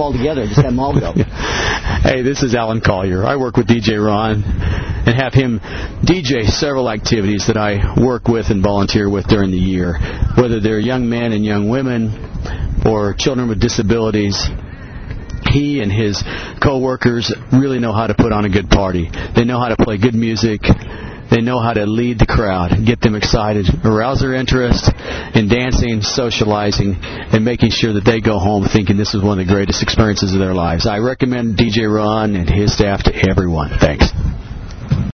them all together. Just have them all go. Hey, this is Alan Collier. I work with DJ Ron and have him DJ several activities that I work with and volunteer with during the year, whether they're young men and young women or children with disabilities. He and his co-workers really know how to put on a good party. They know how to play good music. They know how to lead the crowd, get them excited, arouse their interest in dancing, socializing, and making sure that they go home thinking this is one of the greatest experiences of their lives. I recommend DJ Ron and his staff to everyone. Thanks.